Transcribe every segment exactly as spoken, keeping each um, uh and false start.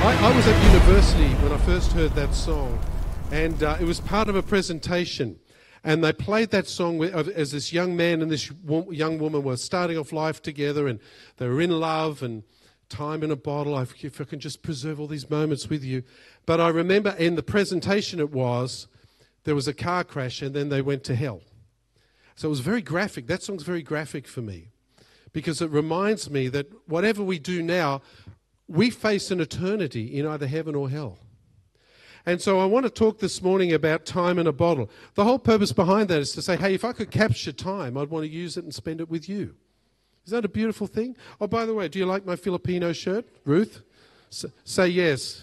I, I was at university when I first heard that song, and uh, it was part of a presentation. And they played that song with, as this young man and this wo- young woman were starting off life together, and they were in love, and time in a bottle, I, if I can just preserve all these moments with you. But I remember in the presentation it was, there was a car crash, and then they went to hell. So it was very graphic. That song's very graphic for me, because it reminds me that whatever we do now, we face an eternity in either heaven or hell. And so I want to talk this morning about time in a bottle. The whole purpose behind that is to say, hey, if I could capture time, I'd want to use it and spend it with you. Is that a beautiful thing? Oh, by the way, do you like my Filipino shirt, Ruth? S- say yes.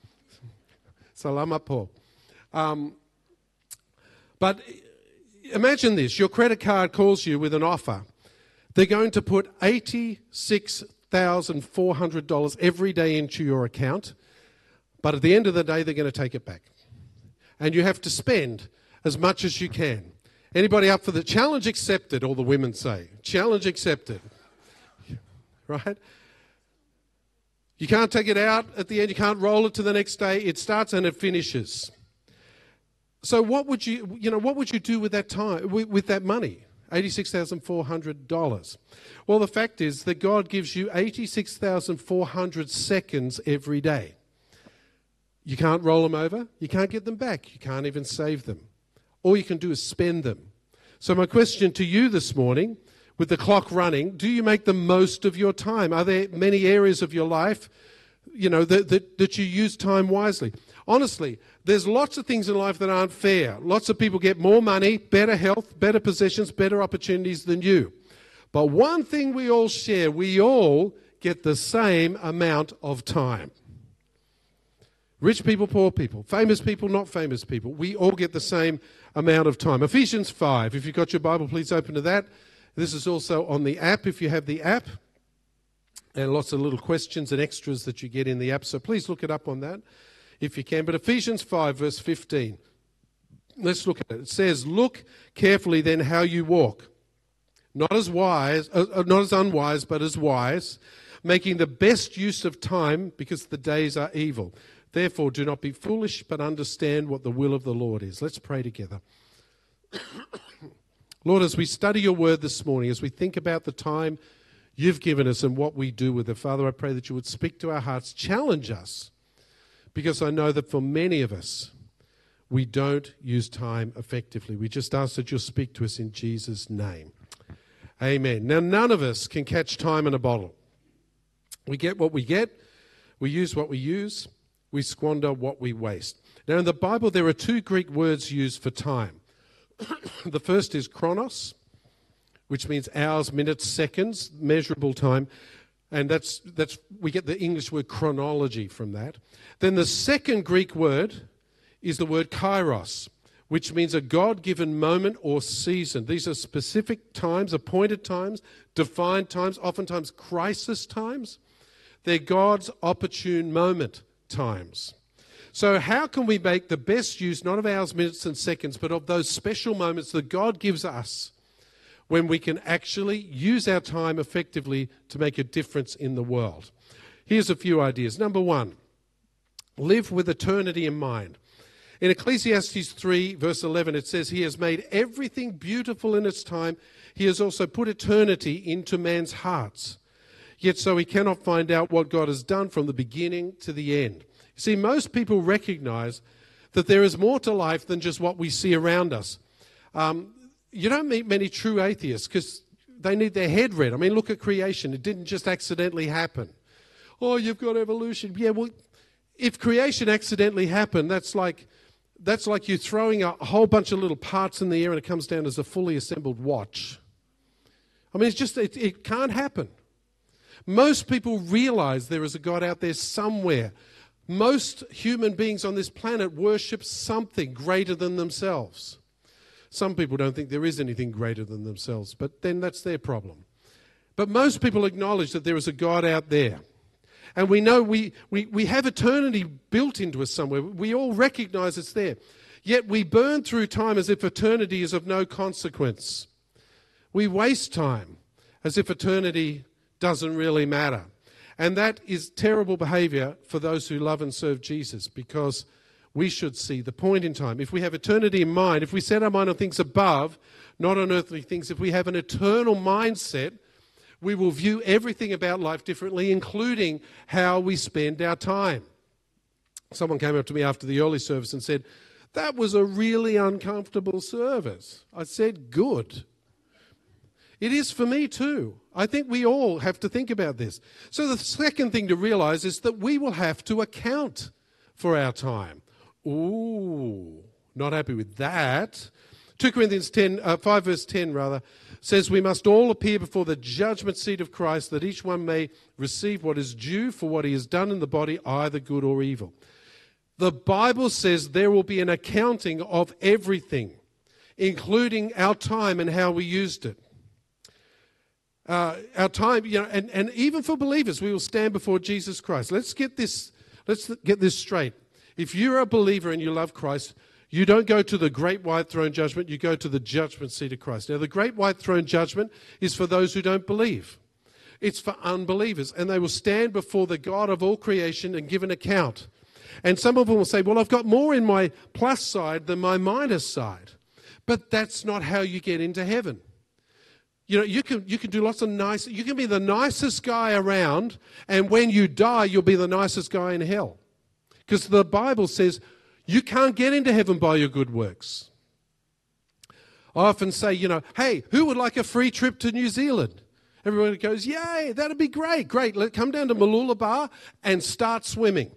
Salamat po. Um, but imagine this. Your credit card calls you with an offer. They're going to put eighty-six thousand four hundred dollars every day into your account. But at the end of the day, they're going to take it back. And you have to spend as much as you can. Anybody up for the challenge accepted, all the women say. Challenge accepted. Right? You can't take it out at the end. You can't roll it to the next day. It starts and it finishes. So what would you, you know, what would you do with that time, with, with that money? eighty-six thousand four hundred dollars. Well, the fact is that God gives you eighty-six thousand four hundred seconds every day. You can't roll them over. You can't get them back. You can't even save them. All you can do is spend them. So my question to you this morning, with the clock running, do you make the most of your time? Are there many areas of your life, you know, that, that, that you use time wisely? Honestly, there's lots of things in life that aren't fair. Lots of people get more money, better health, better possessions, better opportunities than you. But one thing we all share, we all get the same amount of time. Rich people, poor people, famous people, not famous people. We all get the same amount of time. Ephesians five, if you've got your Bible, please open to that. This is also on the app, if you have the app. And lots of little questions and extras that you get in the app. So please look it up on that if you can. But Ephesians five, verse fifteen. Let's look at it. It says, look carefully then how you walk. Not as wise, uh, not as unwise, but as wise, making the best use of time because the days are evil. Therefore, do not be foolish, but understand what the will of the Lord is. Let's pray together. Lord, as we study your word this morning, as we think about the time you've given us and what we do with it, Father, I pray that you would speak to our hearts, challenge us, because I know that for many of us, we don't use time effectively. We just ask that you'll speak to us in Jesus' name. Amen. Now, none of us can catch time in a bottle. We get what we get. We use what we use. We squander what we waste. Now, in the Bible, there are two Greek words used for time. The first is chronos, which means hours, minutes, seconds, measurable time. And that's that's we get the English word chronology from that. Then the second Greek word is the word kairos, which means a God-given moment or season. These are specific times, appointed times, defined times, oftentimes crisis times. They're God's opportune moment times. So how can we make the best use, not of hours, minutes, and seconds, but of those special moments that God gives us when we can actually use our time effectively to make a difference in the world? Here's a few ideas. Number one, live with eternity in mind. In Ecclesiastes three, verse eleven, it says, he has made everything beautiful in its time. He has also put eternity into man's hearts. Yet so he cannot find out what God has done from the beginning to the end. You see, most people recognize that there is more to life than just what we see around us. Um, you don't meet many true atheists because they need their head read. I mean, look at creation. It didn't just accidentally happen. Oh, you've got evolution. Yeah, well, if creation accidentally happened, that's like that's like you throwing a whole bunch of little parts in the air and it comes down as a fully assembled watch. I mean, it's just, it, it can't happen. Most people realize there is a God out there somewhere. Most human beings on this planet worship something greater than themselves. Some people don't think there is anything greater than themselves, but then that's their problem. But most people acknowledge that there is a God out there. And we know we, we, we have eternity built into us somewhere. We all recognize it's there. Yet we burn through time as if eternity is of no consequence. We waste time as if eternity doesn't really matter. And that is terrible behavior for those who love and serve Jesus, because we should see the point in time. If we have eternity in mind, if we set our mind on things above, not on earthly things, if we have an eternal mindset, we will view everything about life differently, including how we spend our time. Someone came up to me after the early service and said, "That was a really uncomfortable service." I said, "Good." It is for me too. I think we all have to think about this. So the second thing to realize is that we will have to account for our time. Ooh, not happy with that. Second Corinthians ten, uh, five verse ten rather, says we must all appear before the judgment seat of Christ, that each one may receive what is due for what he has done in the body, either good or evil. The Bible says there will be an accounting of everything, including our time and how we used it. Uh, our time, you know, and, and even for believers, we will stand before Jesus Christ. Let's get this, let's get this straight. If you're a believer and you love Christ, you don't go to the great white throne judgment, you go to the judgment seat of Christ. Now, the great white throne judgment is for those who don't believe. It's for unbelievers, and they will stand before the God of all creation and give an account. And some of them will say, well, I've got more in my plus side than my minus side. But that's not how you get into heaven. You know, you can you can do lots of nice, you can be the nicest guy around, and when you die, you'll be the nicest guy in hell. Because the Bible says you can't get into heaven by your good works. I often say, you know, hey, who would like a free trip to New Zealand? Everybody goes, yay, that'd be great, great. Let come down to Mooloolaba and start swimming.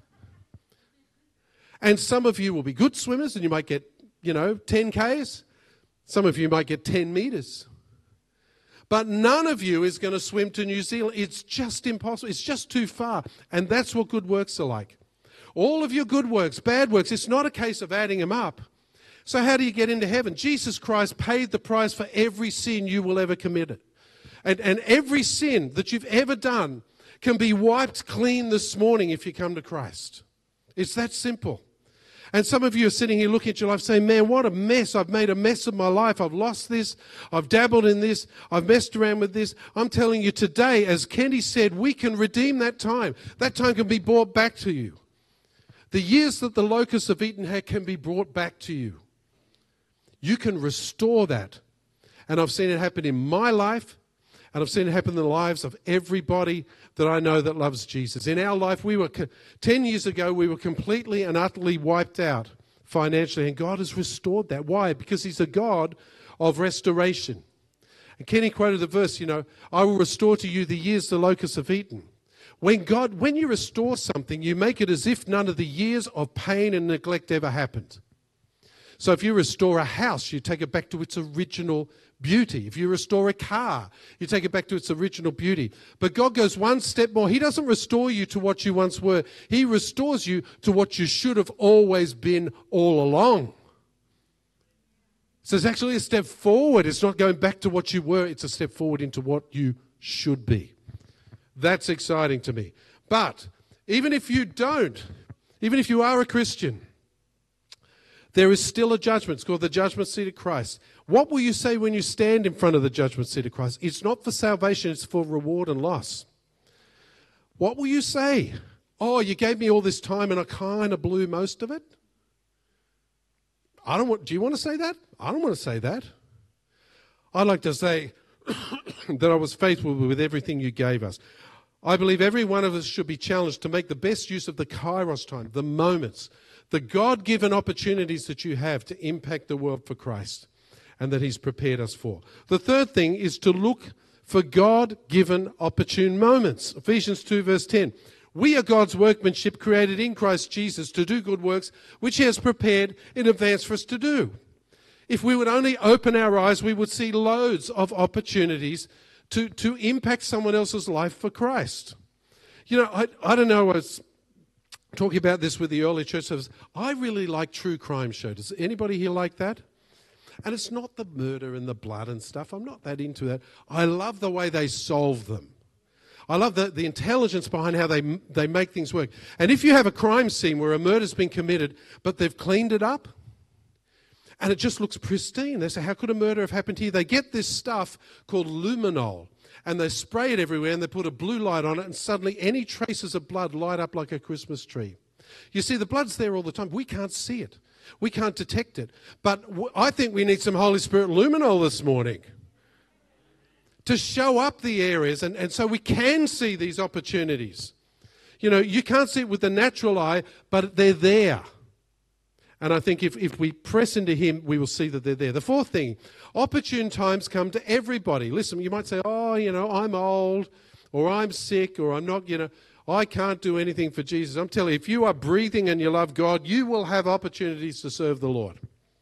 And some of you will be good swimmers and you might get, you know, ten Ks. Some of you might get ten meters. But none of you is going to swim to New Zealand. It's just impossible. It's just too far. And that's what good works are like. All of your good works, bad works, it's not a case of adding them up. So how do you get into heaven? Jesus Christ paid the price for every sin you will ever commit. And, and every sin that you've ever done can be wiped clean this morning if you come to Christ. It's that simple. And some of you are sitting here looking at your life saying, man, what a mess. I've made a mess of my life. I've lost this. I've dabbled in this. I've messed around with this. I'm telling you today, as Kenny said, we can redeem that time. That time can be brought back to you. The years that the locusts have eaten had can be brought back to you. You can restore that. And I've seen it happen in my life, and I've seen it happen in the lives of everybody that I know that loves Jesus. In our life, we were, ten years ago, we were completely and utterly wiped out financially, and God has restored that. Why? Because he's a God of restoration. And Kenny quoted the verse, you know, I will restore to you the years the locusts have eaten. When God, when you restore something, you make it as if none of the years of pain and neglect ever happened. So if you restore a house, you take it back to its original beauty. If you restore a car, you take it back to its original beauty. But God goes one step more. He doesn't restore you to what you once were. He restores you to what you should have always been all along. So it's actually a step forward. It's not going back to what you were. It's a step forward into what you should be. That's exciting to me. But even if you don't, even if you are a Christian, there is still a judgment. It's called the judgment seat of Christ. What will you say when you stand in front of the judgment seat of Christ? It's not for salvation, it's for reward and loss. What will you say? Oh, you gave me all this time and I kind of blew most of it? I don't want, do you want to say that? I don't want to say that. I'd like to say that I was faithful with everything you gave us. I believe every one of us should be challenged to make the best use of the Kairos time, the moments, the God-given opportunities that you have to impact the world for Christ and that he's prepared us for. The third thing is to look for God-given opportune moments. Ephesians two verse ten. We are God's workmanship created in Christ Jesus to do good works which he has prepared in advance for us to do. If we would only open our eyes, we would see loads of opportunities to, to impact someone else's life for Christ. You know, I, I don't know, I was talking about this with the early church service. I really like true crime shows. Does anybody here like that? And it's not the murder and the blood and stuff. I'm not that into that. I love the way they solve them. I love the, the intelligence behind how they they make things work. And if you have a crime scene where a murder's been committed, but they've cleaned it up, And it just looks pristine. They say, how could a murder have happened here? They get this stuff called luminol, and they spray it everywhere, and they put a blue light on it, and suddenly any traces of blood light up like a Christmas tree. You see, the blood's there all the time. We can't see it. We can't detect it. But w- I think we need some Holy Spirit luminol this morning to show up the areas, and, and so we can see these opportunities. You know, you can't see it with the natural eye, but they're there. And I think if, if we press into Him, we will see that they're there. The fourth thing, opportune times come to everybody. Listen, you might say, oh, you know, I'm old, or I'm sick, or I'm not, you know, I can't do anything for Jesus. I'm telling you, if you are breathing and you love God, you will have opportunities to serve the Lord.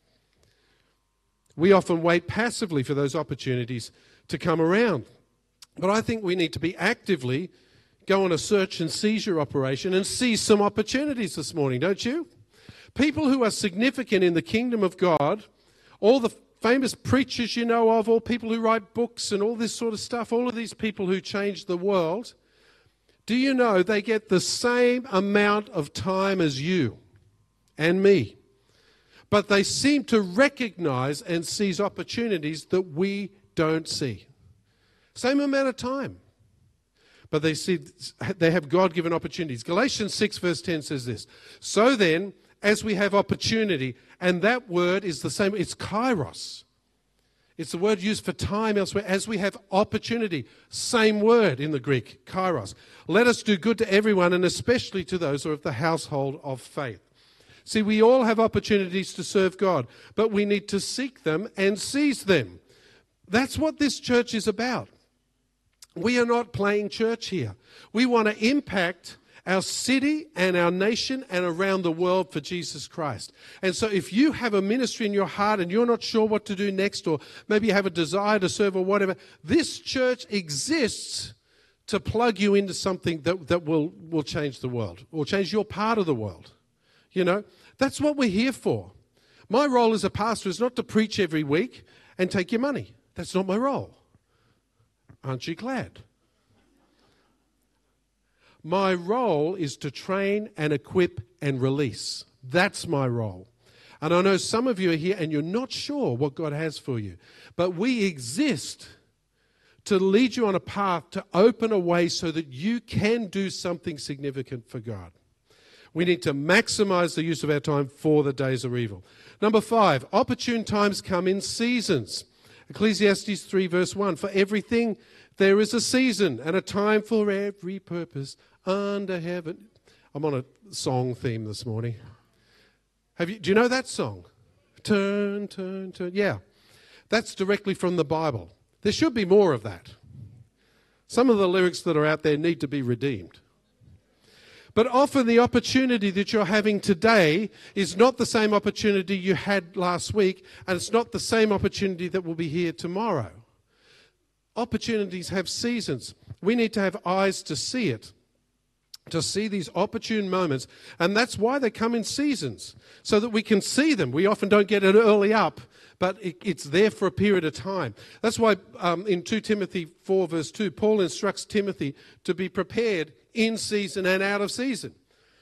We often wait passively for those opportunities to come around. But I think we need to be actively go on a search and seizure operation and seize some opportunities this morning, don't you? People who are significant in the kingdom of God, all the famous preachers you know of, all people who write books and all this sort of stuff, all of these people who change the world, do you know they get the same amount of time as you and me? But they seem to recognize and seize opportunities that we don't see. Same amount of time. But they see they have God-given opportunities. Galatians six verse ten says this, so then, as we have opportunity, and that word is the same, it's kairos. It's the word used for time elsewhere. As we have opportunity, same word in the Greek, kairos. Let us do good to everyone, and especially to those who are of the household of faith. See, we all have opportunities to serve God, but we need to seek them and seize them. That's what this church is about. We are not playing church here. We want to impact our city and our nation and around the world for Jesus Christ. And so if you have a ministry in your heart and you're not sure what to do next, or maybe you have a desire to serve or whatever, this church exists to plug you into something that, that will, will change the world, or change your part of the world. You know, that's what we're here for. My role as a pastor is not to preach every week and take your money. That's not my role. Aren't you glad? My role is to train and equip and release. That's my role. And I know some of you are here and you're not sure what God has for you. But we exist to lead you on a path to open a way so that you can do something significant for God. We need to maximize the use of our time for the days are evil. Number five, opportune times come in seasons. Ecclesiastes three verse one, for everything there is a season and a time for every purpose under heaven. I'm on a song theme this morning. Have you? Do you know that song? Turn, turn, turn. Yeah, that's directly from the Bible. There should be more of that. Some of the lyrics that are out there need to be redeemed. But often the opportunity that you're having today is not the same opportunity you had last week, and it's not the same opportunity that will be here tomorrow. Opportunities have seasons. We need to have eyes to see it, to see these opportune moments, and that's why they come in seasons, so that we can see them. We often don't get it early up, but it, it's there for a period of time. That's why um, in Second Timothy four verse two, Paul instructs Timothy to be prepared in season and out of season.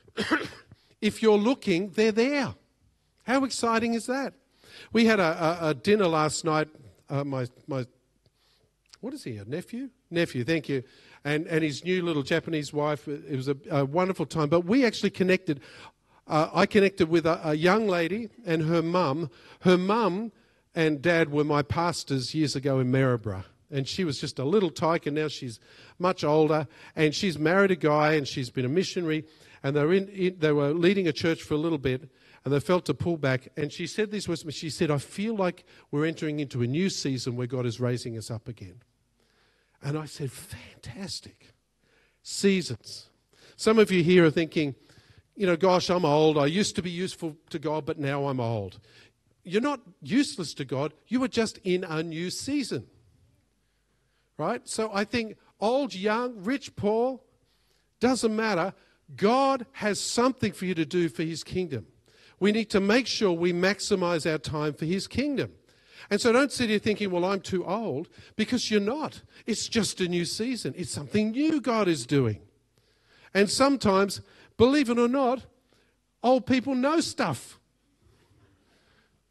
If you're looking, they're there. How exciting is that? We had a, a, a dinner last night. Uh, my my, what is he? A nephew? Nephew. Thank you. And and his new little Japanese wife. It was a, a wonderful time. But we actually connected. Uh, I connected with a, a young lady and her mum. Her mum and dad were my pastors years ago in Maryborough. And she was just a little tyke, and now she's much older. And she's married a guy, and she's been a missionary. And they were, in, in, they were leading a church for a little bit, and they felt to pull back. And she said these words to me. She said, I feel like we're entering into a new season where God is raising us up again. And I said, fantastic. Seasons. Some of you here are thinking, you know, gosh, I'm old. I used to be useful to God, but now I'm old. You're not useless to God. You are just in a new season. Right? So I think old, young, rich, poor, doesn't matter. God has something for you to do for his kingdom. We need to make sure we maximize our time for his kingdom. And so don't sit here thinking, well, I'm too old, because you're not. It's just a new season. It's something new God is doing. And sometimes, believe it or not, old people know stuff.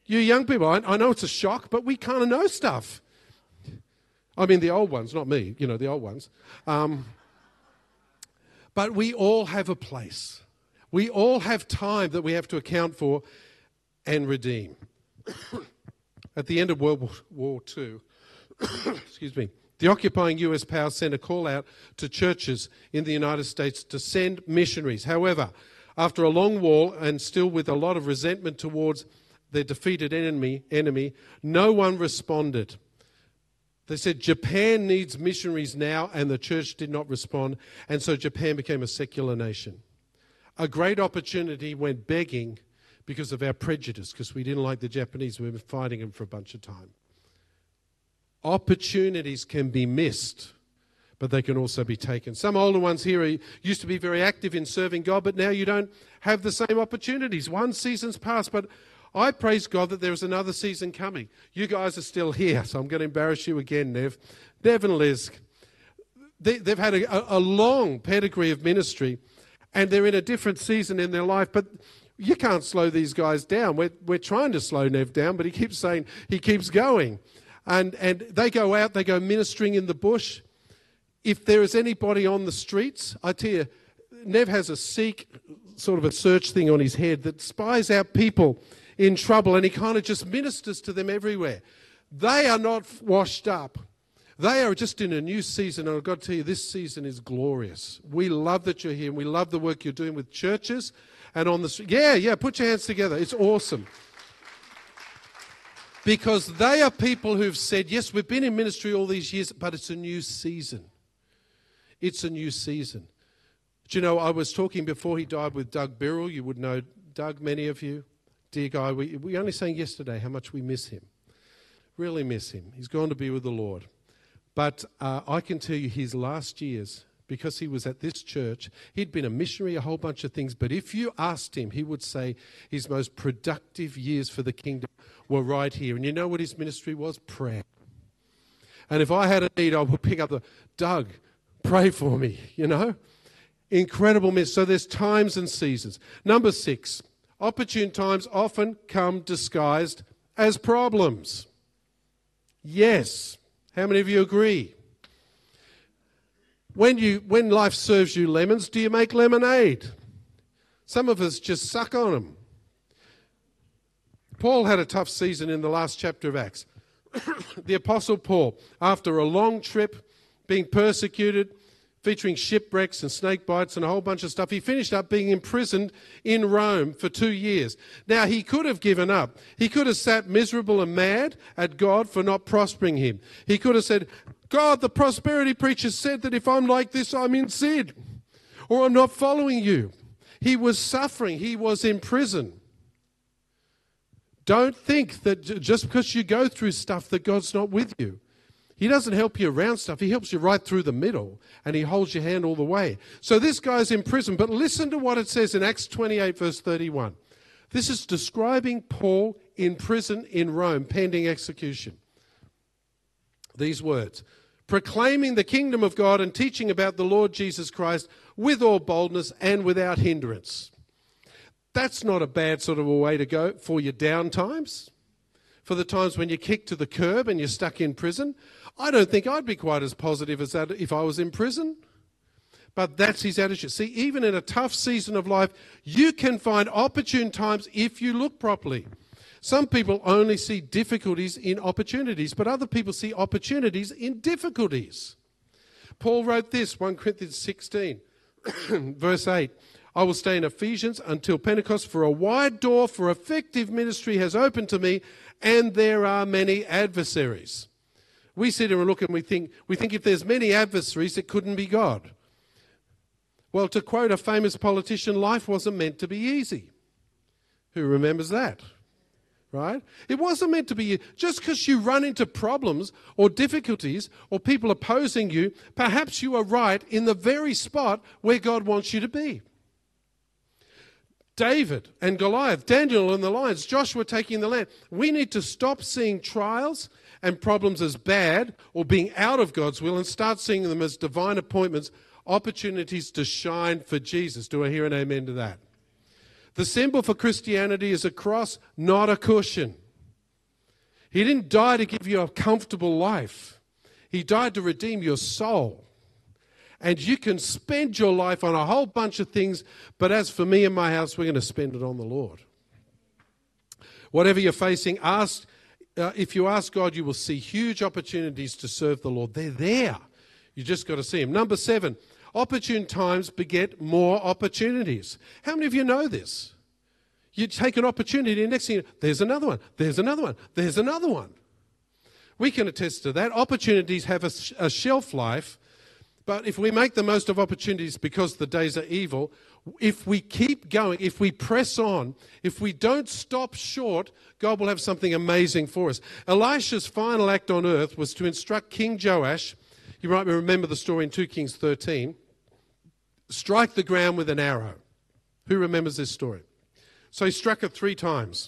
You young people, I, I know it's a shock, but we kind of know stuff. I mean, the old ones, not me, you know, the old ones. Um, but we all have a place. We all have time that we have to account for and redeem. At the end of World War Two, excuse me, the occupying U S power sent a call out to churches in the United States to send missionaries. However, after a long war and still with a lot of resentment towards their defeated enemy, enemy, no one responded. They said Japan needs missionaries now, and the church did not respond, and so Japan became a secular nation. A great opportunity went begging because of our prejudice, because we didn't like the Japanese. We've been fighting them for a bunch of time. Opportunities can be missed, but they can also be taken. Some older ones here are, used to be very active in serving God, but now you don't have the same opportunities. One season's passed, but I praise God that there is another season coming. You guys are still here, so I'm going to embarrass you again, Nev. Nev and Liz, they, they've had a, a long pedigree of ministry, and they're in a different season in their life, but you can't slow these guys down. We're, we're trying to slow Nev down, but he keeps saying he keeps going. And, and they go out, they go ministering in the bush. If there is anybody on the streets, I tell you, Nev has a seek, sort of a search thing on his head that spies out people in trouble, and he kind of just ministers to them everywhere. They are not washed up. They are just in a new season, and I've got to tell you, this season is glorious. We love that you're here, and we love the work you're doing with churches and on the street. Yeah, yeah, put your hands together. It's awesome. Because they are people who've said, yes, we've been in ministry all these years, but it's a new season. It's a new season. Do you know, I was talking before he died with Doug Birrell. You would know Doug, many of you. Dear guy, we, we only sang yesterday how much we miss him. Really miss him. He's gone to be with the Lord. But uh, I can tell you his last years, because he was at this church, he'd been a missionary, a whole bunch of things. But if you asked him, he would say his most productive years for the kingdom were right here. And you know what his ministry was? Prayer. And if I had a need, I would pick up the, Doug, pray for me, you know. Incredible ministry. So there's times and seasons. Number six. Opportune times often come disguised as problems. Yes. How many of you agree? When you when life serves you lemons, do you make lemonade? Some of us just suck on them. Paul had a tough season in the last chapter of Acts. The Apostle Paul, after a long trip, being persecuted, featuring shipwrecks and snake bites and a whole bunch of stuff, he finished up being imprisoned in Rome for two years. Now, he could have given up. He could have sat miserable and mad at God for not prospering him. He could have said, God, the prosperity preacher said that if I'm like this, I'm in sin, or I'm not following you. He was suffering. He was in prison. Don't think that just because you go through stuff that God's not with you. He doesn't help you around stuff. He helps you right through the middle, and he holds your hand all the way. So this guy's in prison, but listen to what it says in Acts twenty-eight, verse thirty-one. This is describing Paul in prison in Rome, pending execution. These words, proclaiming the kingdom of God and teaching about the Lord Jesus Christ with all boldness and without hindrance. That's not a bad sort of a way to go for your down times, for the times when you're kicked to the curb and you're stuck in prison. I don't think I'd be quite as positive as that if I was in prison. But that's his attitude. See, even in a tough season of life, you can find opportune times if you look properly. Some people only see difficulties in opportunities, but other people see opportunities in difficulties. Paul wrote this, First Corinthians sixteen, verse eight. I will stay in Ephesians until Pentecost, for a wide door for effective ministry has opened to me, and there are many adversaries. We sit here and look and we think, we think if there's many adversaries, it couldn't be God. Well, to quote a famous politician, life wasn't meant to be easy. Who remembers that? Right? It wasn't meant to be. Just because you run into problems or difficulties or people opposing you, perhaps you are right in the very spot where God wants you to be. David and Goliath, Daniel and the lions, Joshua taking the land. We need to stop seeing trials and problems as bad or being out of God's will and start seeing them as divine appointments, opportunities to shine for Jesus. Do I hear an amen to that? The symbol for Christianity is a cross, not a cushion. He didn't die to give you a comfortable life. He died to redeem your soul. And you can spend your life on a whole bunch of things, but as for me and my house, we're going to spend it on the Lord. Whatever you're facing, ask, uh, if you ask God, you will see huge opportunities to serve the Lord. They're there. You just got to see them. Number seven, opportune times beget more opportunities. How many of you know this? You take an opportunity, and next thing you know, there's another one, there's another one, there's another one. We can attest to that. Opportunities have a, a shelf life, but if we make the most of opportunities because the days are evil, if we keep going, if we press on, if we don't stop short, God will have something amazing for us. Elisha's final act on earth was to instruct King Joash, you might remember the story in two Kings thirteen, strike the ground with an arrow. Who remembers this story? So he struck it three times.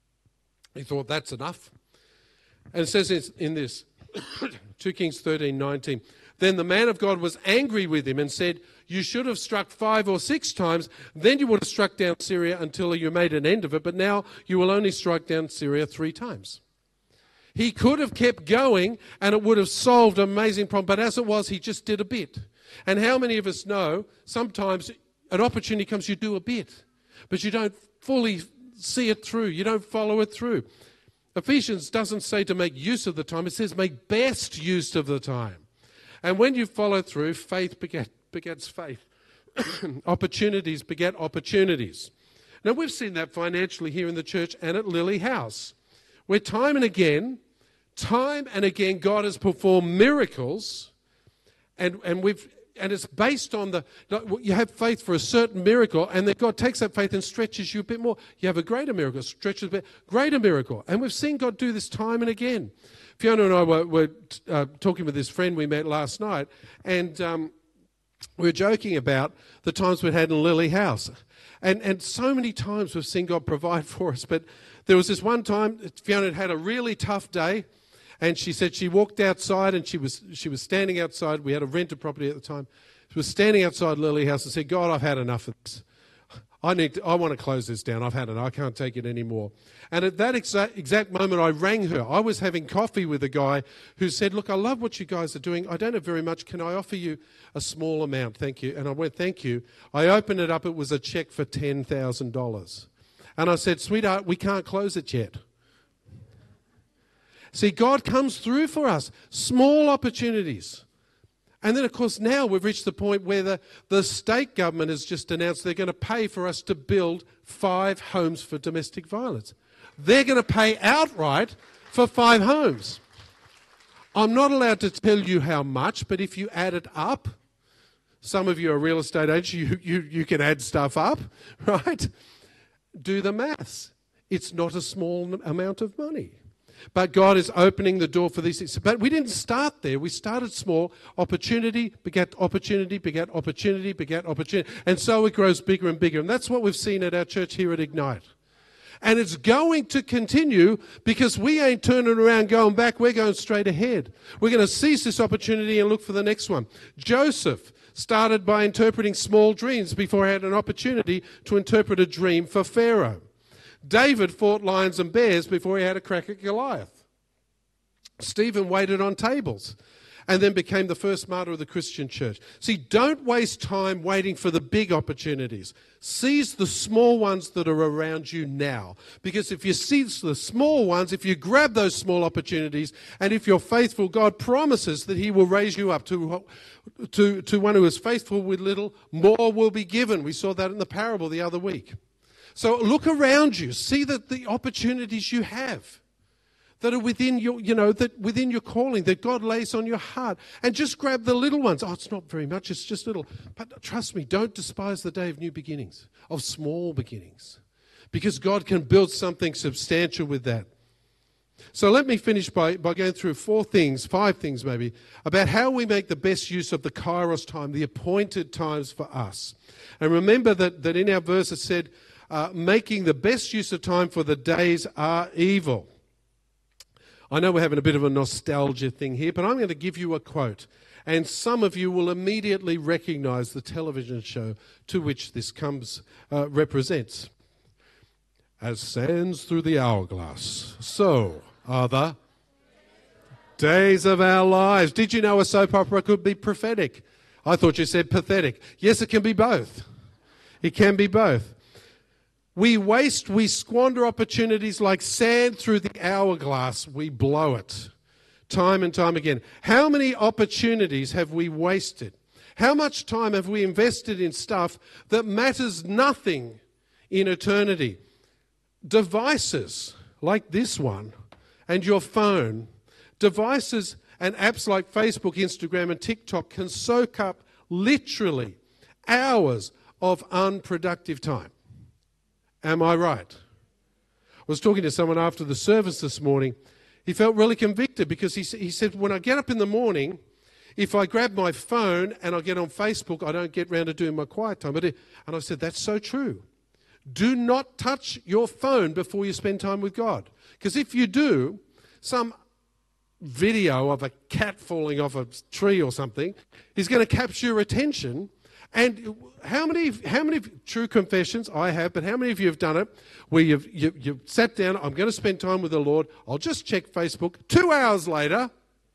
He thought, that's enough. And it says in this, two Kings thirteen nineteen, then the man of God was angry with him and said, you should have struck five or six times, then you would have struck down Syria until you made an end of it, but now you will only strike down Syria three times. He could have kept going and it would have solved an amazing problem, but as it was, he just did a bit. And how many of us know sometimes an opportunity comes, you do a bit, but you don't fully see it through, you don't follow it through. Ephesians doesn't say to make use of the time, it says make best use of the time. And when you follow through, faith beget, begets faith. Opportunities beget opportunities. Now, we've seen that financially here in the church and at Lily House, where time and again, time and again, God has performed miracles, and, and we've and it's based on the, you have faith for a certain miracle, and then God takes that faith and stretches you a bit more. You have a greater miracle, stretches a bit, greater miracle. And we've seen God do this time and again. Fiona and I were, were uh, talking with this friend we met last night, and um, we were joking about the times we'd had in Lily House. And, and so many times we've seen God provide for us. But there was this one time, Fiona had had a really tough day, and she said she walked outside, and she was she was standing outside. We had a rented property at the time. She was standing outside Lily House and said, God, I've had enough of this. I need to, I want to close this down. I've had it. I can't take it anymore. And at that exact, exact moment, I rang her. I was having coffee with a guy who said, look, I love what you guys are doing. I don't have very much. Can I offer you a small amount? Thank you. And I went, thank you. I opened it up. It was a check for ten thousand dollars. And I said, sweetheart, we can't close it yet. See, God comes through for us. Small opportunities. And then, of course, now we've reached the point where the, the state government has just announced they're going to pay for us to build five homes for domestic violence. They're going to pay outright for five homes. I'm not allowed to tell you how much, but if you add it up, some of you are real estate agents, you, you, you can add stuff up, right? Do the maths. It's not a small amount of money. But God is opening the door for these things. But we didn't start there. We started small. Opportunity begat opportunity, begat opportunity, begat opportunity. And so it grows bigger and bigger. And that's what we've seen at our church here at Ignite. And it's going to continue because we ain't turning around going back. We're going straight ahead. We're going to seize this opportunity and look for the next one. Joseph started by interpreting small dreams before he had an opportunity to interpret a dream for Pharaoh. David fought lions and bears before he had a crack at Goliath. Stephen waited on tables and then became the first martyr of the Christian church. See, don't waste time waiting for the big opportunities. Seize the small ones that are around you now. Because if you seize the small ones, if you grab those small opportunities, and if you're faithful, God promises that he will raise you up to, to, to one who is faithful with little, more will be given. We saw that in the parable the other week. So look around you, see that the opportunities you have that are within your, you know, that within your calling, that God lays on your heart, and just grab the little ones. Oh, it's not very much, it's just little. But trust me, don't despise the day of new beginnings, of small beginnings, because God can build something substantial with that. So let me finish by, by going through four things, five things maybe, about how we make the best use of the Kairos time, the appointed times for us. And remember that, that in our verse it said, Uh, making the best use of time, for the days are evil. I know we're having a bit of a nostalgia thing here, but I'm going to give you a quote. And some of you will immediately recognize the television show to which this comes uh, represents. As sands through the hourglass, so are the days of our lives. Did you know a soap opera could be prophetic? I thought you said pathetic. Yes, it can be both. It can be both. We waste, we squander opportunities like sand through the hourglass. We blow it time and time again. How many opportunities have we wasted? How much time have we invested in stuff that matters nothing in eternity? Devices like this one and your phone, devices and apps like Facebook, Instagram and TikTok can soak up literally hours of unproductive time. Am I right? I was talking to someone after the service this morning. He felt really convicted because he, he said, when I get up in the morning, if I grab my phone and I get on Facebook, I don't get round to doing my quiet time. But it, and I said, that's so true. Do not touch your phone before you spend time with God. Because if you do, some video of a cat falling off a tree or something is going to capture your attention. And how many, how many true confessions I have, but how many of you have done it where you've, you, you've sat down, I'm going to spend time with the Lord, I'll just check Facebook, two hours later,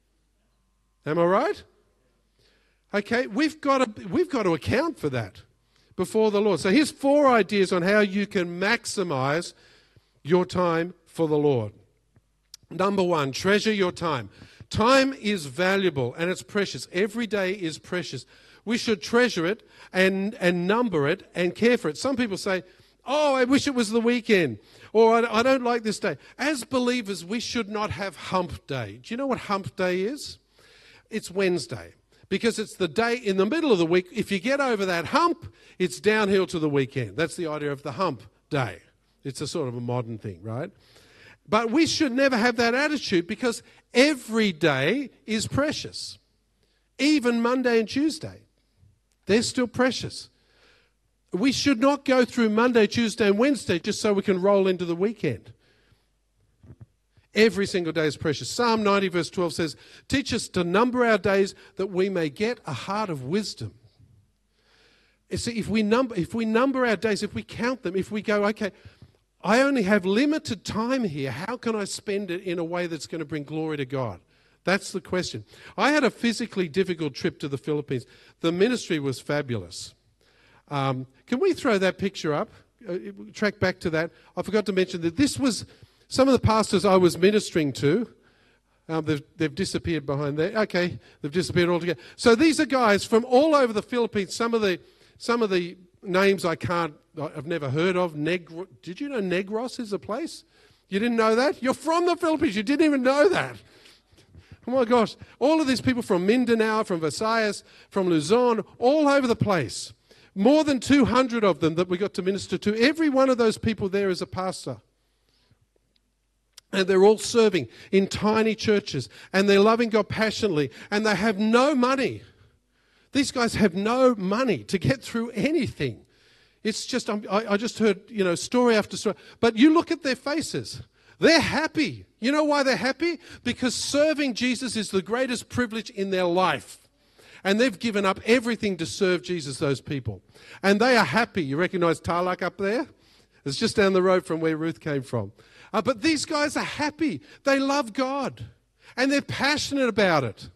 am I right? Okay, we've got to, we've got to account for that before the Lord. So here's four ideas on how you can maximize your time for the Lord. Number one, treasure your time. Time is valuable and it's precious. Every day is precious. We should treasure it and, and number it and care for it. Some people say, oh, I wish it was the weekend, or I, I don't like this day. As believers, we should not have hump day. Do you know what hump day is? It's Wednesday, because it's the day in the middle of the week. If you get over that hump, it's downhill to the weekend. That's the idea of the hump day. It's a sort of a modern thing, right? But we should never have that attitude, because every day is precious. Even Monday and Tuesday, they're still precious. We should not go through Monday, Tuesday, and Wednesday just so we can roll into the weekend. Every single day is precious. Psalm ninety verse twelve says, teach us to number our days that we may get a heart of wisdom. You see, if we number, if we number our days, if we count them, if we go, okay, I only have limited time here, how can I spend it in a way that's going to bring glory to God? That's the question. I had a physically difficult trip to the Philippines. The ministry was fabulous. Um, can we throw that picture up? Uh, track back to that. I forgot to mention that this was some of the pastors I was ministering to. Um, they've, they've disappeared behind there. Okay, they've disappeared altogether. So these are guys from all over the Philippines. Some of the some of the names I can't, I've never heard of. Negro, did you know Negros is a place? You didn't know that? You're from the Philippines. You didn't even know that. Oh my gosh. All of these people from Mindanao, from Visayas, from Luzon, all over the place. More than two hundred of them that we got to minister to. Every one of those people there is a pastor. And they're all serving in tiny churches. And they're loving God passionately. And they have no money. These guys have no money to get through anything. It's just, I, I just heard, you know, story after story. But you look at their faces. They're happy. You know why they're happy? Because serving Jesus is the greatest privilege in their life. And they've given up everything to serve Jesus, those people. And they are happy. You recognize Tarlac up there? It's just down the road from where Ruth came from. Uh, but these guys are happy. They love God. And they're passionate about it.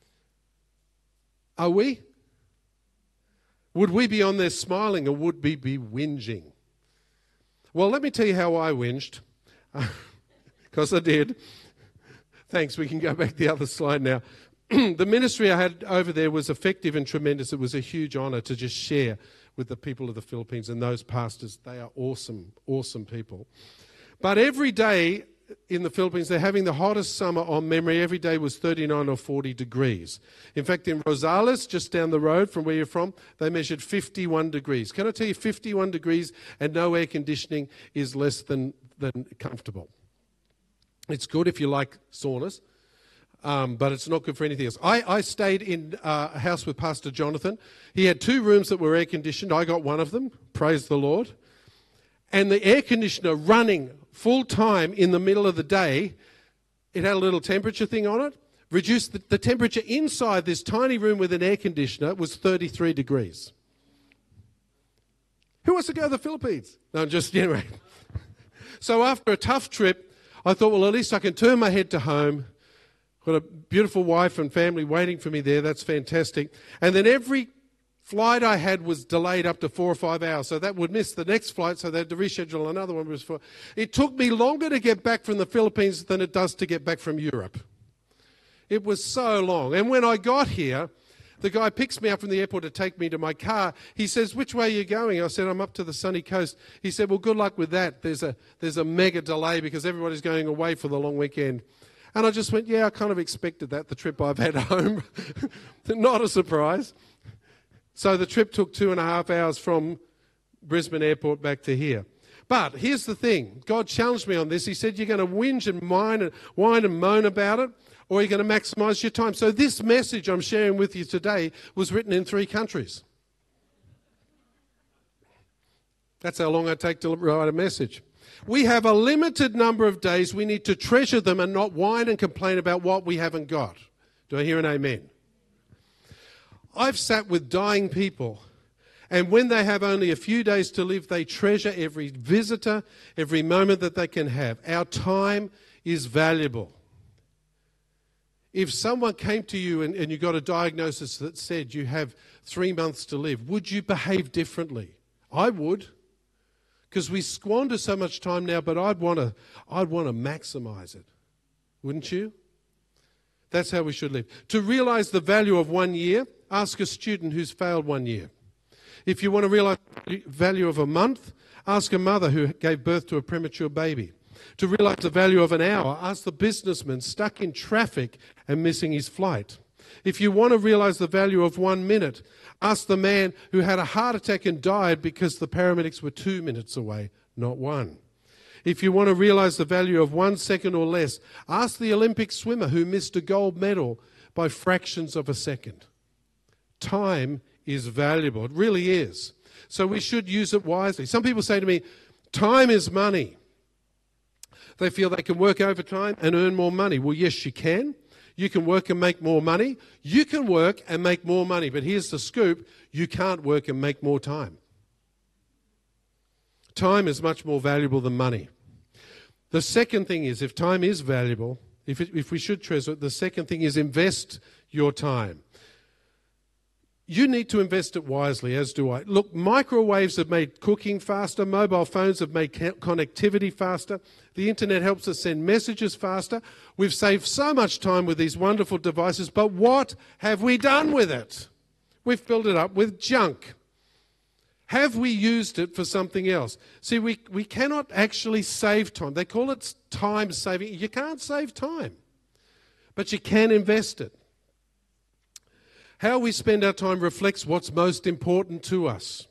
Are we? Would we be on there smiling, or would we be whinging? Well, let me tell you how I whinged. Because I did. Thanks, we can go back to the other slide now. The ministry I had over there was effective and tremendous. It was a huge honour to just share with the people of the Philippines and those pastors. They are awesome, awesome people. But every day in the Philippines, they're having the hottest summer on memory. Every day was thirty-nine or forty degrees. In fact, in Rosales, just down the road from where you're from, they measured fifty-one degrees. Can I tell you, fifty-one degrees and no air conditioning is less than, than comfortable. It's good if you like saunas, um, but it's not good for anything else. I, I stayed in uh, a house with Pastor Jonathan. He had two rooms that were air conditioned. I got one of them. Praise the Lord. And the air conditioner running full time in the middle of the day, it had a little temperature thing on it. Reduced the, the temperature inside this tiny room with an air conditioner was thirty-three degrees. Who wants to go to the Philippines? No, just, anyway. So after a tough trip, I thought, well, at least I can turn my head to home. Got a beautiful wife and family waiting for me there. That's fantastic. And then every flight I had was delayed up to four or five hours. So that would miss the next flight, so they had to reschedule another one. For, it took me longer to get back from the Philippines than it does to get back from Europe. It was so long. And when I got here, the guy picks me up from the airport to take me to my car. He says, which way are you going? I said, I'm up to the sunny coast. He said, well, good luck with that. There's a, there's a mega delay because everybody's going away for the long weekend. And I just went, yeah, I kind of expected that, the trip I've had home. Not a surprise. So the trip took two and a half hours from Brisbane Airport back to here. But here's the thing. God challenged me on this. He said, you're going to whinge and whine and, whine and moan about it, or you're going to maximize your time. So this message I'm sharing with you today was written in three countries. That's how long I take to write a message. We have a limited number of days. We need to treasure them and not whine and complain about what we haven't got. Do I hear an amen? I've sat with dying people, and when they have only a few days to live, they treasure every visitor, every moment that they can have. Our time is valuable. If someone came to you and, and you got a diagnosis that said you have three months to live, would you behave differently? I would. Because we squander so much time now, but I'd want to I'd want to maximize it. Wouldn't you? That's how we should live. To realize the value of one year, ask a student who's failed one year. If you want to realize the value of a month, ask a mother who gave birth to a premature baby. To realize the value of an hour, ask the businessman stuck in traffic and missing his flight. If you want to realize the value of one minute, ask the man who had a heart attack and died because the paramedics were two minutes away, not one. If you want to realize the value of one second or less, ask the Olympic swimmer who missed a gold medal by fractions of a second. Time is valuable. It really is. So we should use it wisely. Some people say to me, time is money. They feel they can work overtime and earn more money. Well, yes, you can. You can work and make more money. You can work and make more money. But here's the scoop. You can't work and make more time. Time is much more valuable than money. The second thing is, if time is valuable, if, it, if we should treasure it, the second thing is invest your time. You need to invest it wisely, as do I. Look, microwaves have made cooking faster. Mobile phones have made connectivity faster. The internet helps us send messages faster. We've saved so much time with these wonderful devices, but what have we done with it? We've filled it up with junk. Have we used it for something else? See, we, we cannot actually save time. They call it time saving. You can't save time, but you can invest it. How we spend our time reflects what's most important to us.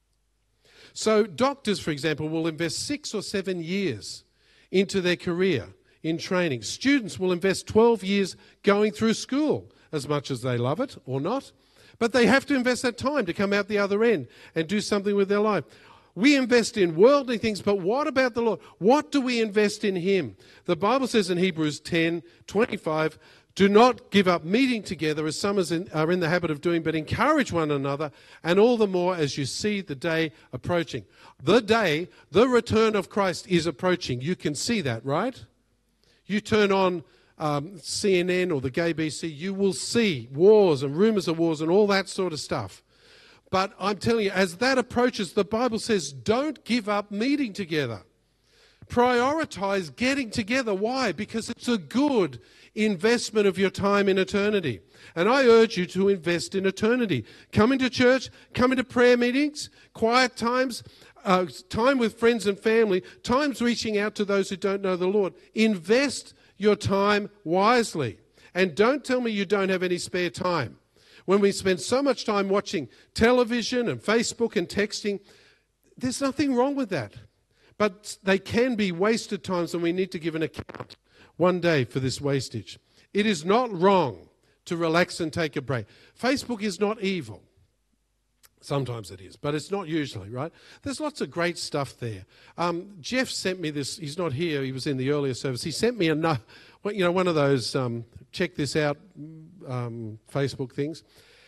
So doctors, for example, will invest six or seven years into their career in training. Students will invest twelve years going through school, as much as they love it or not. But they have to invest that time to come out the other end and do something with their life. We invest in worldly things, but what about the Lord? What do we invest in Him? The Bible says in Hebrews ten twenty-five, do not give up meeting together as some are in the habit of doing, but encourage one another, and all the more as you see the day approaching. The day, the return of Christ is approaching. You can see that, right? You turn on um, C N N or the Gay B C, you will see wars and rumors of wars and all that sort of stuff. But I'm telling you, as that approaches, the Bible says, don't give up meeting together. Prioritize getting together. Why? Because it's a good investment of your time in eternity. And I urge you to invest in eternity. Come into church, come into prayer meetings, quiet times, uh, time with friends and family, times reaching out to those who don't know the Lord. Invest your time wisely. And don't tell me you don't have any spare time. When we spend so much time watching television and Facebook and texting, there's nothing wrong with that. But they can be wasted times, and we need to give an account one day for this wastage. It is not wrong to relax and take a break. Facebook is not evil. Sometimes it is, but it's not usually, right? There's lots of great stuff there. Um, Jeff sent me this. He's not here. He was in the earlier service. He sent me a, you know, one of those um, check this out um, Facebook things.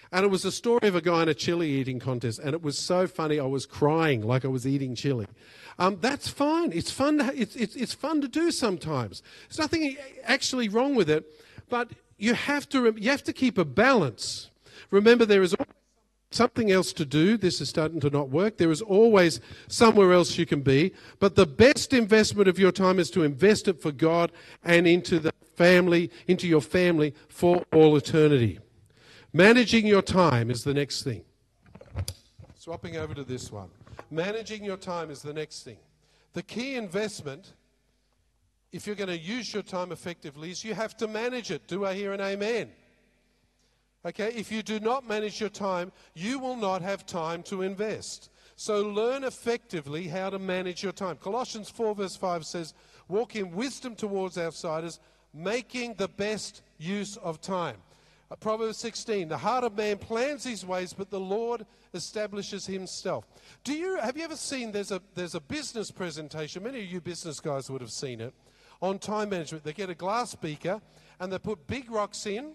And it was a story of a guy in a chili eating contest, and it was so funny I was crying like I was eating chili. Um, that's fine. It's fun. To, it's, it's, it's fun to do sometimes. There's nothing actually wrong with it, but you have to you have to keep a balance. Remember, there is always something else to do. This is starting to not work. There is always somewhere else you can be, but the best investment of your time is to invest it for God and into the family, into your family for all eternity. Managing your time is the next thing. Swapping over to this one. Managing your time is the next thing. The key investment, if you're going to use your time effectively, is you have to manage it. Do I hear an amen? Okay, if you do not manage your time, you will not have time to invest. So learn effectively how to manage your time. Colossians four verse five says, walk in wisdom towards outsiders, making the best use of time. Uh, Proverbs sixteen, the heart of man plans his ways, but the Lord establishes himself. Do you, have you ever seen, there's a, there's a business presentation, many of you business guys would have seen it, on time management. They get a glass beaker and they put big rocks in,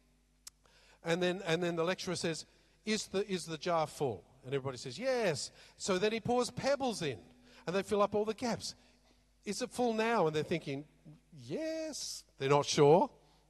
and then, and then the lecturer says, is the, is the jar full? And everybody says, yes. So then he pours pebbles in and they fill up all the gaps. Is it full now? And they're thinking, yes. They're not sure.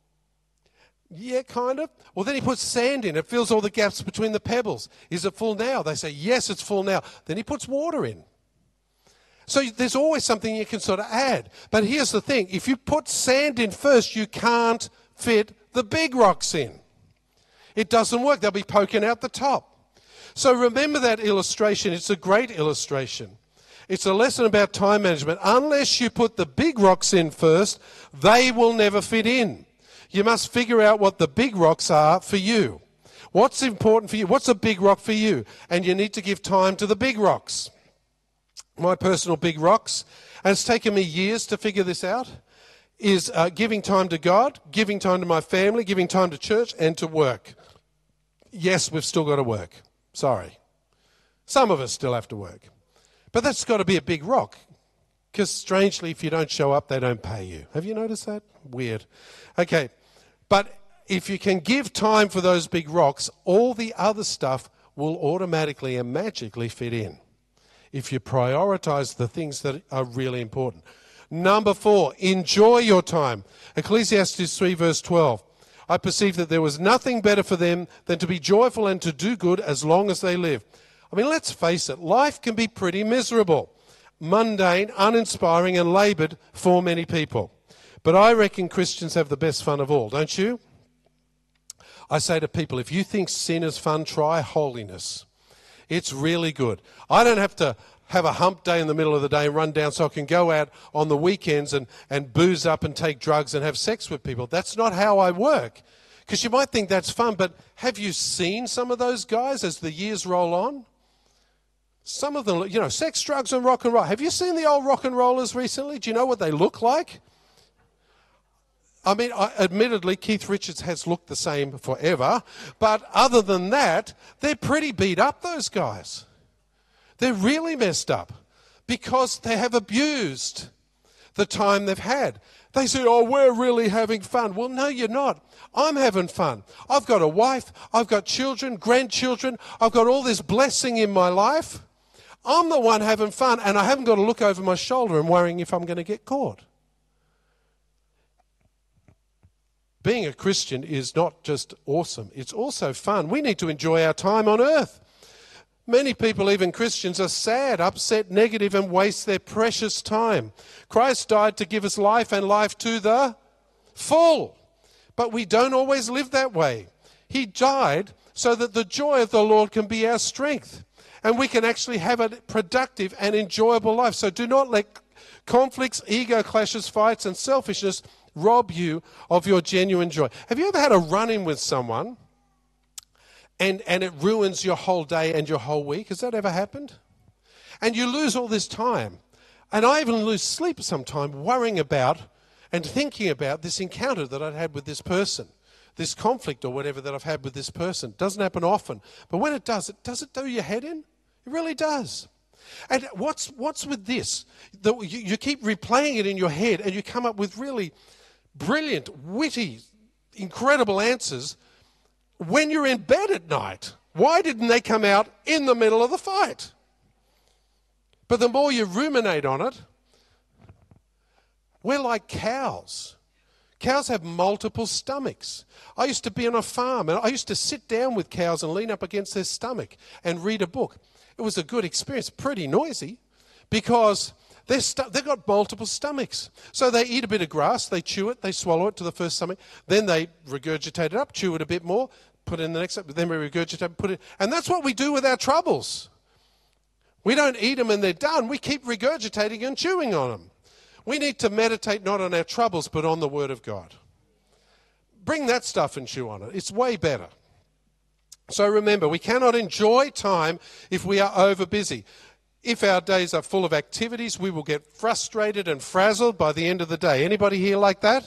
Yeah, kind of. Well, then he puts sand in. It fills all the gaps between the pebbles. Is it full now? They say, yes, it's full now. Then he puts water in. So there's always something you can sort of add. But here's the thing. If you put sand in first, you can't fit the big rocks in. It doesn't work. They'll be poking out the top. So remember that illustration. It's a great illustration. It's a lesson about time management. Unless you put the big rocks in first, they will never fit in. You must figure out what the big rocks are for you. What's important for you? What's a big rock for you? And you need to give time to the big rocks. My personal big rocks, and it's taken me years to figure this out, is uh, giving time to God, giving time to my family, giving time to church, and to work. Yes, we've still got to work. Sorry. Some of us still have to work. But that's got to be a big rock. Because strangely, if you don't show up, they don't pay you. Have you noticed that? Weird. Okay. But if you can give time for those big rocks, all the other stuff will automatically and magically fit in if you prioritize the things that are really important. Number four, enjoy your time. Ecclesiastes three verse twelve. I perceive that there was nothing better for them than to be joyful and to do good as long as they live. I mean, let's face it, life can be pretty miserable, mundane, uninspiring, and laboured for many people. But I reckon Christians have the best fun of all, don't you? I say to people, if you think sin is fun, try holiness. It's really good. I don't have to have a hump day in the middle of the day and run down so I can go out on the weekends and, and booze up and take drugs and have sex with people. That's not how I work. Because you might think that's fun, but have you seen some of those guys as the years roll on? Some of them, you know, sex, drugs, and rock and roll. Have you seen the old rock and rollers recently? Do you know what they look like? I mean, I, admittedly, Keith Richards has looked the same forever, but other than that, they're pretty beat up, those guys. They're really messed up because they have abused the time they've had. They say, oh, we're really having fun. Well, no, you're not. I'm having fun. I've got a wife. I've got children, grandchildren. I've got all this blessing in my life. I'm the one having fun, and I haven't got to look over my shoulder and worrying if I'm going to get caught. Being a Christian is not just awesome, it's also fun. We need to enjoy our time on earth. Many people, even Christians, are sad, upset, negative, and waste their precious time. Christ died to give us life and life to the full. But we don't always live that way. He died so that the joy of the Lord can be our strength. And we can actually have a productive and enjoyable life. So do not let conflicts, ego clashes, fights, and selfishness rob you of your genuine joy. Have you ever had a run-in with someone and, and it ruins your whole day and your whole week? Has that ever happened? And you lose all this time. And I even lose sleep sometimes worrying about and thinking about this encounter that I'd had with this person, this conflict or whatever that I've had with this person. It doesn't happen often. But when it does, it does it do your head in? It really does. And what's what's with this? The, you, you keep replaying it in your head and you come up with really brilliant, witty, incredible answers. when you're in bed at night, why didn't they come out in the middle of the fight? But the more you ruminate on it, we're like cows. Cows have multiple stomachs. I used to be on a farm, and I used to sit down with cows and lean up against their stomach and read a book. It was a good experience, pretty noisy, because they're stu- they've got multiple stomachs. So they eat a bit of grass, they chew it, they swallow it to the first stomach, then they regurgitate it up, chew it a bit more, put it in the next, then we regurgitate, put it, and that's what we do with our troubles. We don't eat them and they're done. We keep regurgitating and chewing on them. We need to meditate not on our troubles, but on the Word of God. Bring that stuff and chew on it. It's way better. So remember, we cannot enjoy time if we are over busy. If our days are full of activities, we will get frustrated and frazzled by the end of the day. Anybody here like that?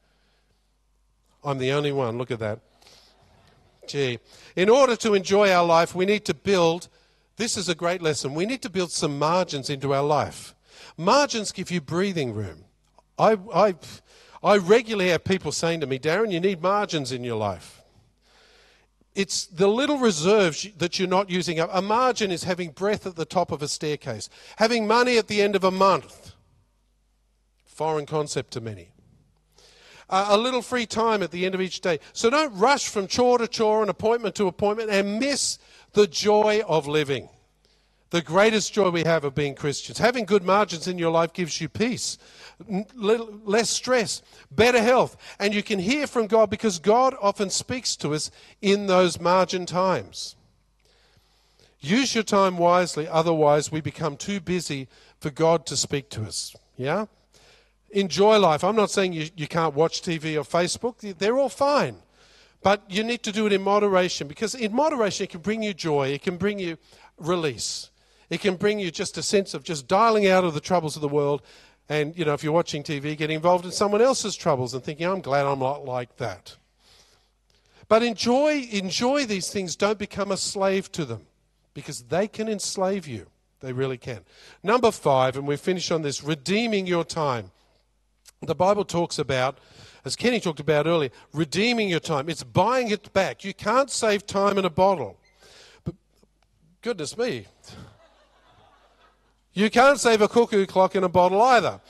I'm the only one. Look at that. Gee. In order to enjoy our life, we need to build, this is a great lesson, we need to build some margins into our life. Margins give you breathing room. I, I, I regularly have people saying to me, Darren, you need margins in your life. It's the little reserves that you're not using up. A margin is having breath at the top of a staircase, having money at the end of a month. Foreign concept to many. Uh, a little free time at the end of each day. So don't rush from chore to chore and appointment to appointment and miss the joy of living. The greatest joy we have of being Christians. Having good margins in your life gives you peace, less stress, better health. And you can hear from God because God often speaks to us in those margin times. Use your time wisely, otherwise we become too busy for God to speak to us. Yeah? Enjoy life. I'm not saying you, you can't watch T V or Facebook. They're all fine. But you need to do it in moderation, because in moderation it can bring you joy. It can bring you release. It can bring you just a sense of just dialing out of the troubles of the world. And, you know, if you're watching T V, getting involved in someone else's troubles and thinking, I'm glad I'm not like that. But enjoy, enjoy these things. Don't become a slave to them, because they can enslave you. They really can. Number five, and we finish on this, redeeming your time. The Bible talks about, as Kenny talked about earlier, redeeming your time. It's buying it back. You can't save time in a bottle. But goodness me. You can't save a cuckoo clock in a bottle either.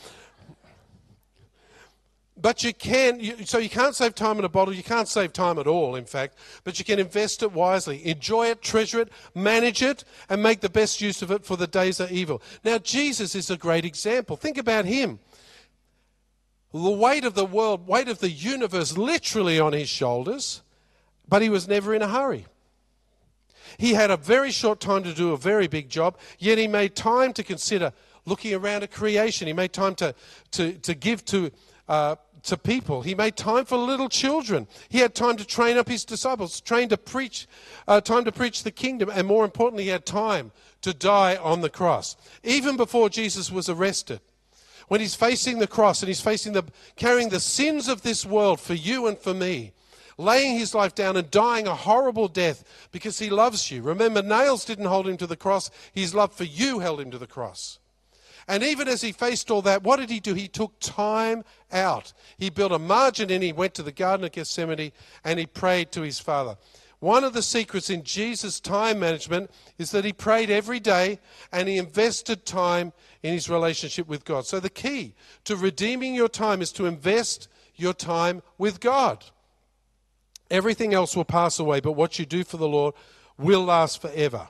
But you can, you, so you can't save time in a bottle. You can't save time at all, in fact. But you can invest it wisely. Enjoy it, treasure it, manage it, and make the best use of it, for the days are evil. Now, Jesus is a great example. Think about him. The weight of the world, weight of the universe literally on his shoulders, but he was never in a hurry. He had a very short time to do a very big job, yet he made time to consider looking around at creation. He made time to, to, to give to, uh, to people. He made time for little children. He had time to train up his disciples, train to preach, uh, time to preach the kingdom, and more importantly, he had time to die on the cross. Even before Jesus was arrested, when he's facing the cross and he's facing the, carrying the sins of this world for you and for me, laying his life down and dying a horrible death because he loves you. Remember, nails didn't hold him to the cross. His love for you held him to the cross. And even as he faced all that, what did he do? He took time out. He built a margin in. He went to the Garden of Gethsemane and he prayed to his Father. One of the secrets in Jesus' time management is that he prayed every day and he invested time in his relationship with God. So the key to redeeming your time is to invest your time with God. Everything else will pass away, but what you do for the Lord will last forever.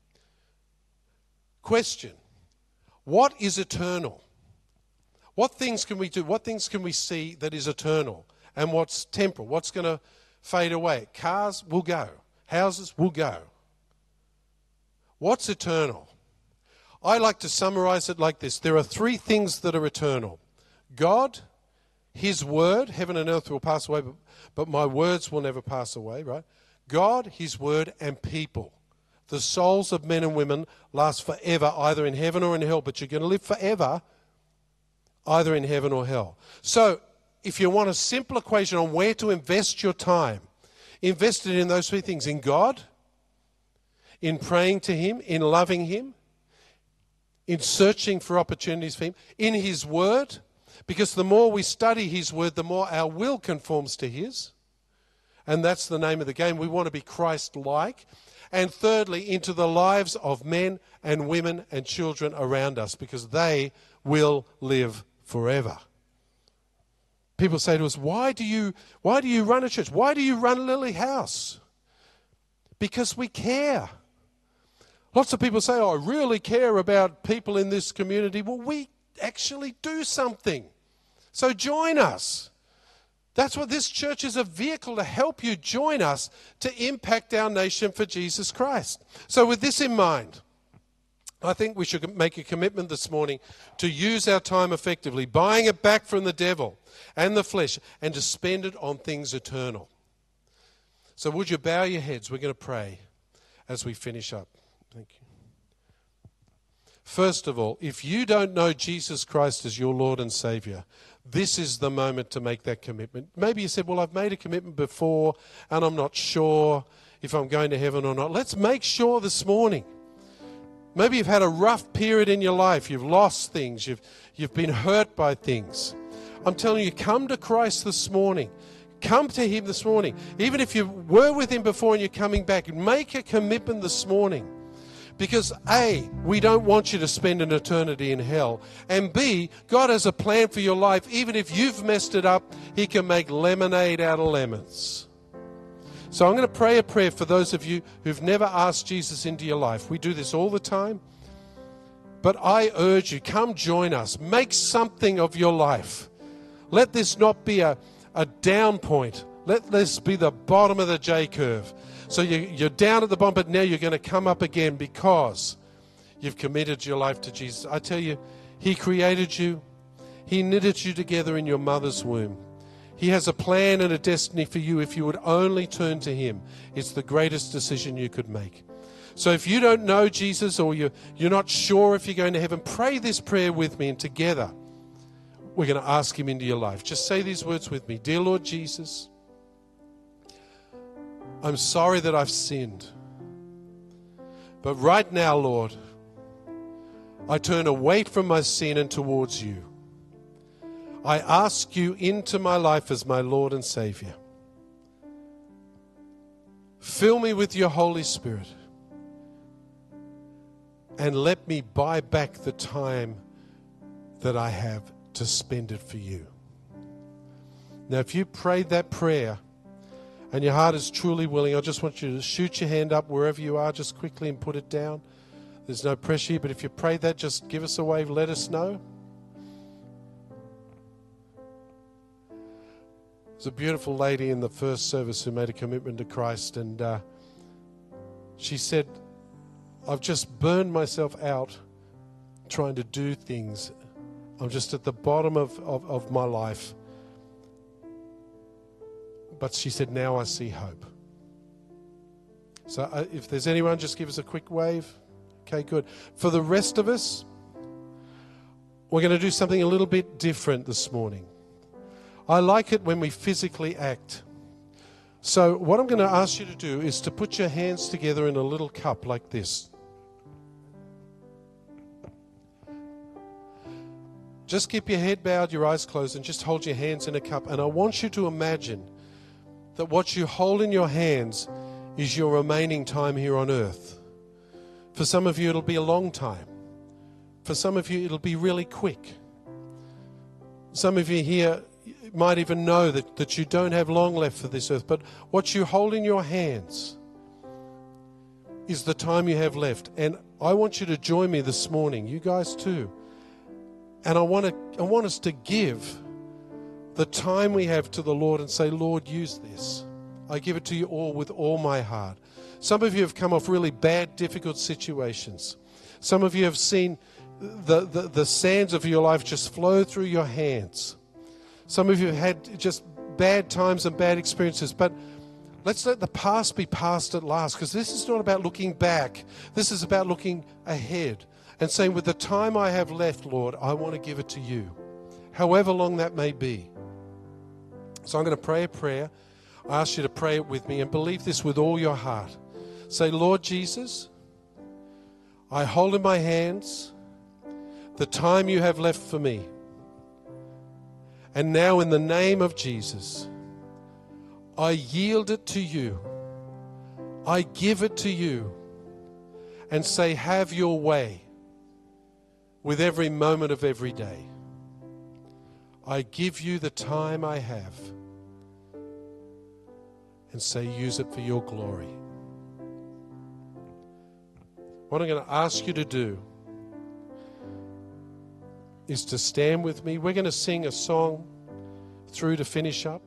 Question: what is eternal? What things can we do? What things can we see that is eternal? And what's temporal? What's going to fade away? Cars will go. Houses will go. What's eternal? I like to summarize it like this. There are three things that are eternal. God, his word, heaven and earth will pass away, but, but my words will never pass away, right? God, his word, and people. The souls of men and women last forever, either in heaven or in hell, but you're going to live forever either in heaven or hell. So if you want a simple equation on where to invest your time, invest it in those three things: in God, in praying to him, in loving him, in searching for opportunities for him, in his word, because the more we study his word, the more our will conforms to his, And that's the name of the game. We want to be Christ-like. And thirdly, into the lives of men and women and children around us, because they will live forever. People say to us, why do you, why do you run a church? Why do you run Lily House? Because we care. Lots of people say, oh, I really care about people in this community. Well, we actually do something. So join us. That's what this church is, a vehicle to help you join us to impact our nation for Jesus Christ. So with this in mind, I think we should make a commitment this morning to use our time effectively, buying it back from the devil and the flesh, and to spend it on things eternal. So would you bow your heads? We're going to pray as we finish up. Thank you. First of all, if you don't know Jesus Christ as your Lord and Savior, this is the moment to make that commitment. Maybe you said, well, I've made a commitment before and I'm not sure if I'm going to heaven or not. Let's make sure this morning. Maybe you've had a rough period in your life. You've lost things. You've, you've been hurt by things. I'm telling you, come to Christ this morning. Come to Him this morning. Even if you were with Him before and you're coming back, make a commitment this morning. Because A, we don't want you to spend an eternity in hell. And B, God has a plan for your life. Even if you've messed it up, He can make lemonade out of lemons. So I'm going to pray a prayer for those of you who've never asked Jesus into your life. We do this all the time. But I urge you, come join us. Make something of your life. Let this not be a, a down point. Let this be the bottom of the J curve. So you, you're down at the bottom, but now you're going to come up again because you've committed your life to Jesus. I tell you, He created you. He knitted you together in your mother's womb. He has a plan and a destiny for you if you would only turn to Him. It's the greatest decision you could make. So if you don't know Jesus, or you're, you're not sure if you're going to heaven, pray this prayer with me, and together we're going to ask Him into your life. Just say these words with me. Dear Lord Jesus, I'm sorry that I've sinned. But right now, Lord, I turn away from my sin and towards You. I ask You into my life as my Lord and Savior. Fill me with Your Holy Spirit. And let me buy back the time that I have to spend it for You. Now, if you prayed that prayer and your heart is truly willing, I just want you to shoot your hand up wherever you are, just quickly, and put it down. There's no pressure here, but if you prayed that, just give us a wave, let us know. There's a beautiful lady in the first service who made a commitment to Christ, and uh, she said, I've just burned myself out trying to do things. I'm just at the bottom of, of, of my life. But she said, now I see hope. So uh, if there's anyone, just give us a quick wave. Okay, good. For the rest of us, we're going to do something a little bit different this morning. I like it when we physically act. So what I'm going to ask you to do is to put your hands together in a little cup like this. Just keep your head bowed, your eyes closed, and just hold your hands in a cup. And I want you to imagine that what you hold in your hands is your remaining time here on earth. For some of you, it'll be a long time. For some of you, it'll be really quick. Some of you here might even know that, that you don't have long left for this earth. But what you hold in your hands is the time you have left. And I want you to join me this morning, you guys too. And I want to, I want us to give the time we have to the Lord and say, Lord, use this. I give it to You all with all my heart. Some of you have come off really bad, difficult situations. Some of you have seen the, the, the sands of your life just flow through your hands. Some of you have had just bad times and bad experiences. But let's let the past be past at last, because this is not about looking back. This is about looking ahead and saying, with the time I have left, Lord, I want to give it to You, however long that may be. So I'm going to pray a prayer. I ask you to pray it with me and believe this with all your heart. Say, Lord Jesus, I hold in my hands the time You have left for me. And now in the name of Jesus, I yield it to you. I give it to you and say, have your way with every moment of every day. I give you the time I have and say, use it for your glory. What I'm going to ask you to do is to stand with me. We're going to sing a song through to finish up.